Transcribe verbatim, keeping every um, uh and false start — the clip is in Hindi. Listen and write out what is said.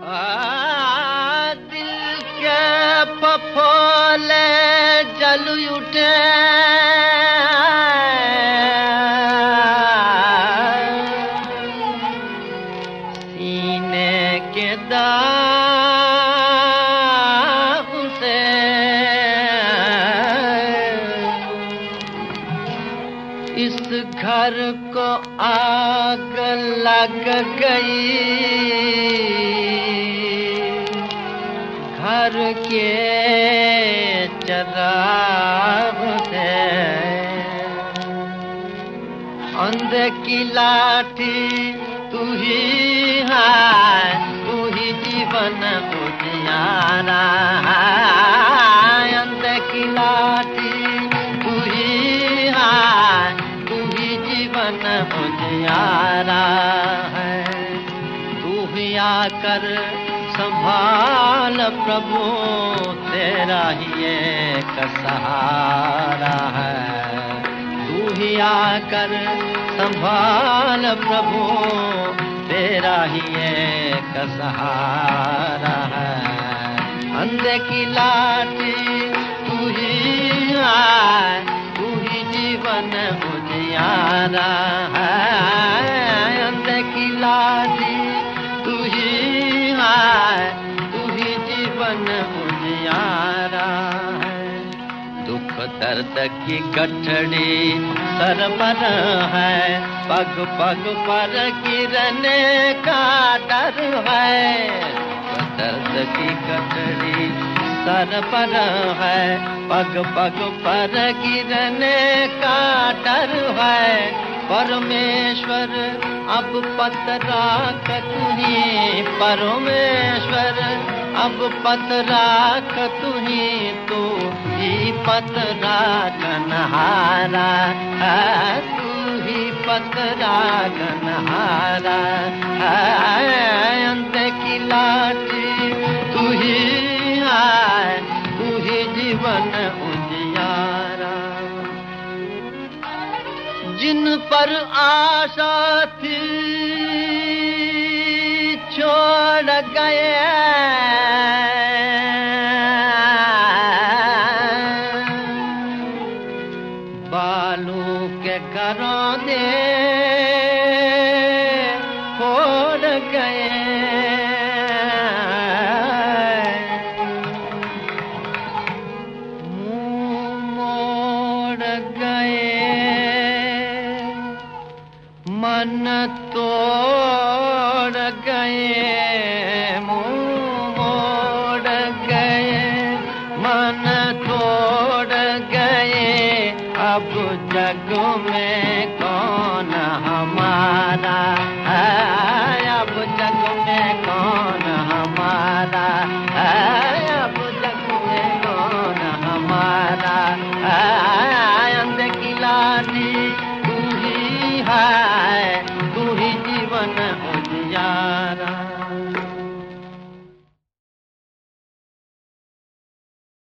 आ, दिल के फफोले जल उठे सीने के दाग से इस घर को आग लग गई, घर के चराग से अंधे की लाठी तू ही है, तू ही जीवन उजियारा है। अंधे की लाठी तू ही है, तू ही जीवन उजियारा है। तू ही आकर संभाल प्रभु, तेरा ही एक सहारा है। तू ही आकर संभाल प्रभु, तेरा ही एक सहारा है। अंधे की लाठी तू ही है, तू ही जीवन उजियारा है। अंधे की लाठी तू ही है, तू ही जीवन उजियारा है। दुख दर्द की गठड़ी सर पर है, पग पग पर गिरने का डर है। दुख दर्द की गठड़ी सर पर है, पग पग पर गिरने का डर है। परमेश्वर अब पतराक तुही, परमेश्वर अब पतराक तुही, तू ही पतराकनहारा है। तू ही पतराकनहारा है। अंधे की लाठी तू ही है, तू ही जीवन उजियारा। जिन पर आशा थी छोड़ गए, बालू के घरों दे फोड़ गए। मुंह मोड़ गए, मन तोड़ गए। मुंह मोड़ गए, मन तोड़ गए। अब जग में कौन हमारा है, अब जग में कौन हमारा है, अब जग में कौन हमारा है। अंधे की लाठी तू ही है, तू ही जीवन